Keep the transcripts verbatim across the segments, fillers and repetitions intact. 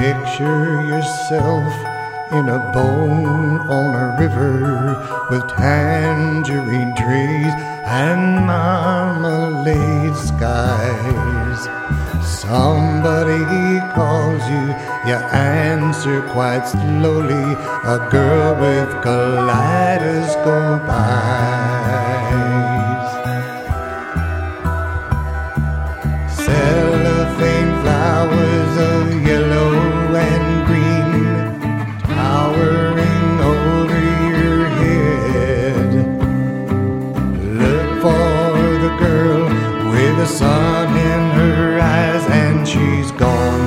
Picture yourself in a boat on a river with tangerine trees and marmalade skies. Somebody calls you, you answer quite slowly. A girl with kaleidoscope eyes. Cellophane flowers of yellow and green towering over your head. Look for the girl with the sun in her eyes and she's gone.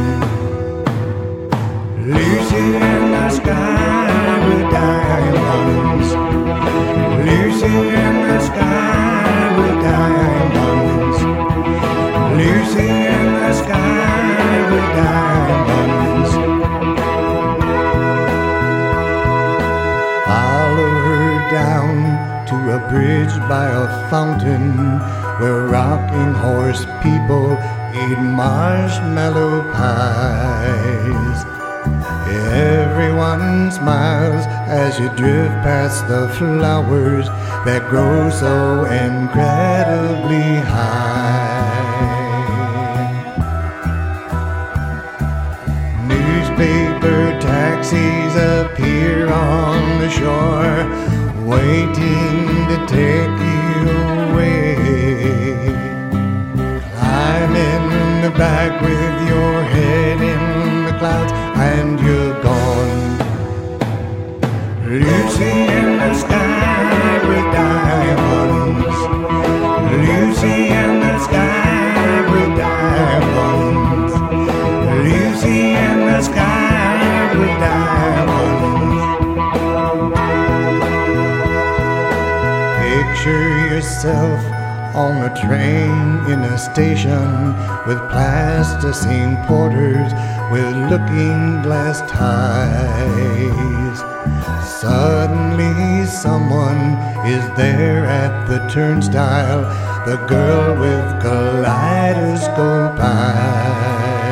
Lucy in the sky with diamonds. Lucy in the sky with diamonds. Lucy in the sky with diamonds. Follow her down to a bridge by a fountain where rocking horse people eat marshmallow pies. Everyone smiles as you drift past the flowers that grow so incredibly high. Newspaper taxis appear on the shore, waiting to take you away. Climb in the back with your head in the clouds and you're gone. Lucy in the sky with diamonds. Lucy in the sky with diamonds. Lucy in the sky with diamonds. Picture yourself on a train in a station with plasticine porters with looking glass ties. Suddenly someone is there at the turnstile, the girl with kaleidoscope eyes.